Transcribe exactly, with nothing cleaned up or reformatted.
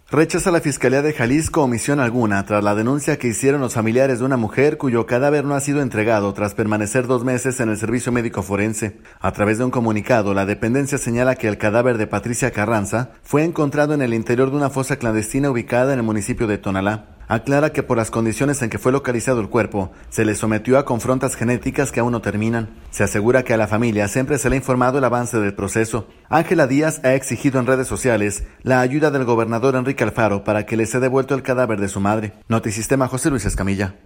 Rechaza la Fiscalía de Jalisco omisión alguna tras la denuncia que hicieron los familiares de una mujer cuyo cadáver no ha sido entregado tras permanecer dos meses en el servicio médico forense. A través de un comunicado, la dependencia señala que el cadáver de Patricia Carranza fue encontrado en el interior de una fosa clandestina ubicada en el municipio de Tonalá. Aclara que por las condiciones en que fue localizado el cuerpo, se le sometió a confrontas genéticas que aún no terminan. Se asegura que a la familia siempre se le ha informado el avance del proceso. Ángela Díaz ha exigido en redes sociales la ayuda del gobernador Enrique Alfaro para que le sea devuelto el cadáver de su madre. Notisistema, José Luis Escamilla.